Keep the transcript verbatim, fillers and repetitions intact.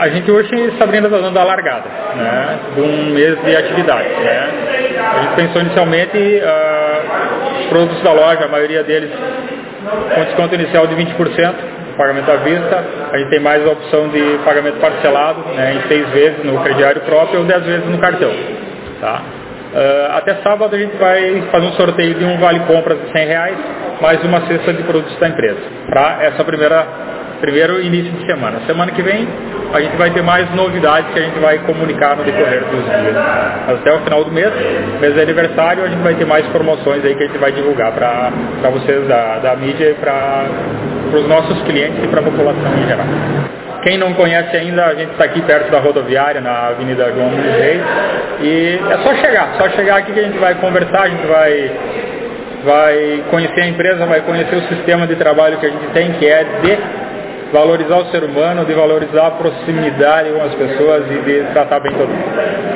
A gente hoje, Sabrina, está dando a largada, né, de um mês de atividade. Né? A gente pensou inicialmente uh, os produtos da loja, a maioria deles com desconto inicial de vinte por cento, pagamento à vista. A gente tem mais a opção de pagamento parcelado, né, em seis vezes no crediário próprio ou dez vezes no cartão. Tá? Uh, até sábado a gente vai fazer um sorteio de um vale-compras de cem reais, mais uma cesta de produtos da empresa, para essa primeira, primeiro início de semana. Semana que vem a gente vai ter mais novidades que a gente vai comunicar no decorrer dos dias. Mas até o final do mês, mês de aniversário, a gente vai ter mais promoções aí que a gente vai divulgar para vocês da, da mídia e para os nossos clientes e para a população em geral. Quem não conhece ainda, a gente está aqui perto da rodoviária, na Avenida João Muniz Reis, e é só chegar, só chegar aqui que a gente vai conversar, a gente vai, vai conhecer a empresa, vai conhecer o sistema de trabalho que a gente tem, que é de valorizar o ser humano, de valorizar a proximidade com as pessoas e de tratar bem todo mundo.